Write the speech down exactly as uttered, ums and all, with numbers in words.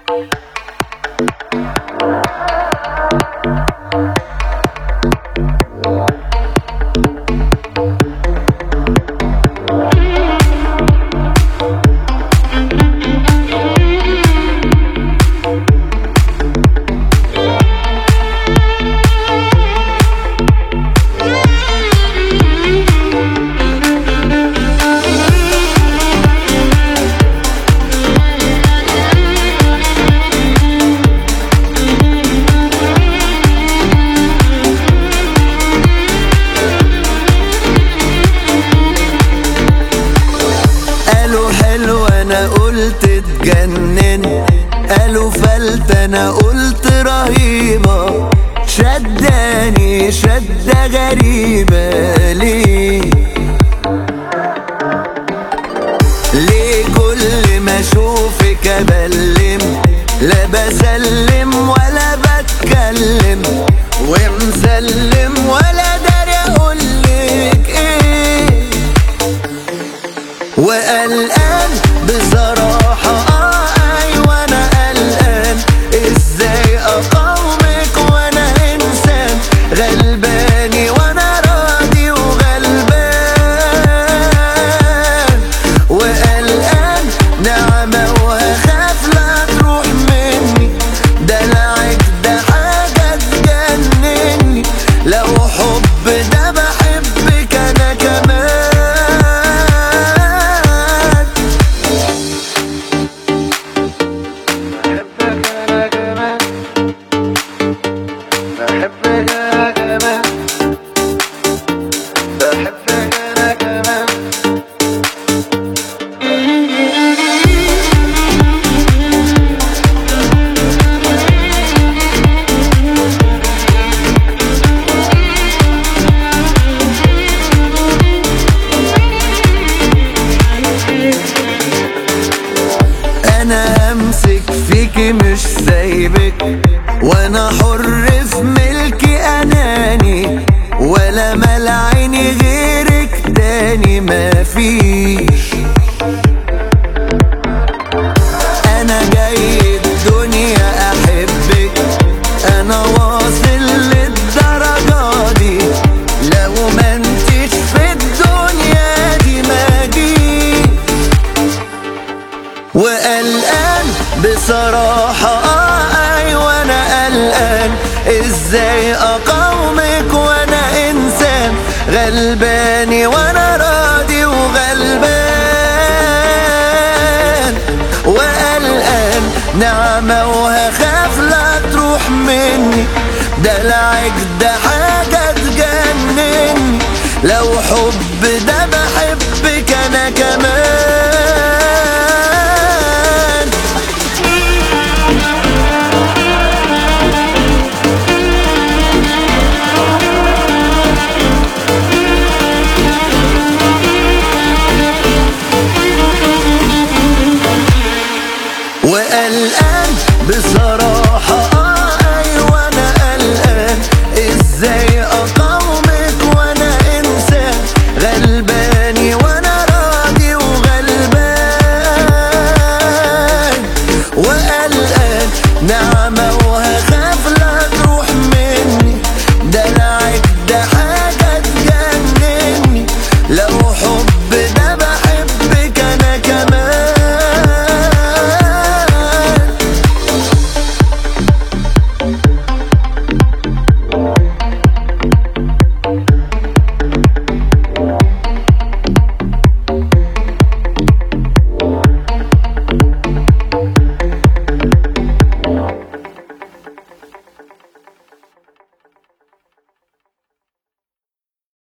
انا قلت اتجنن، قالوا فلتة انا قلت رهيبة، شداني شدة غريبة. ليه ليه كل ما اشوفك ابلم، لا بسلم ولا بتكلم، ومسلم ولا داري اقولك ايه، وقلقان بصراحة. اه ايوه انا قلقان، ازاي اقاومك وانا انسان غلباني وانا راضي وغلبان، وقلقان نعمة وهخاف لا تروح مني، دلعك ده حاجة تجنني، لو حب ده بحبك انا كمان. انا همسك فيكي مش سايبك، وانا حر في ملكي اناني، ولا مال عيني غيرك تاني مفيش. انا جاي الدنيا احبك، انا واصل للدرجة دي، لو ما انتش في الدنيا دي ما جيش، وقلقان بصراحة. اه ايوه انا قلقان، ازاي اقاومك وانا انسان غلباني وانا راضي وغلبان، وقلقان نعمة وهخاف لا تروح مني، دلعك ده